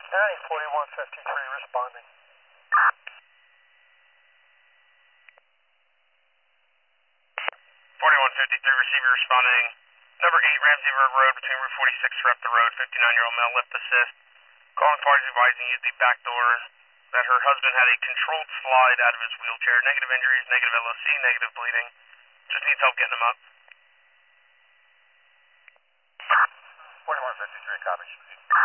County 4153 responding. 4153 receiver responding. Number 8 Ramsey Road between Route 46 for up the road. 59-year-old male left assist. Calling parties advising use the back door. That her husband had a controlled slide out of his wheelchair. Negative injuries, negative LOC, negative bleeding. Just needs help getting him up. 4153 copy.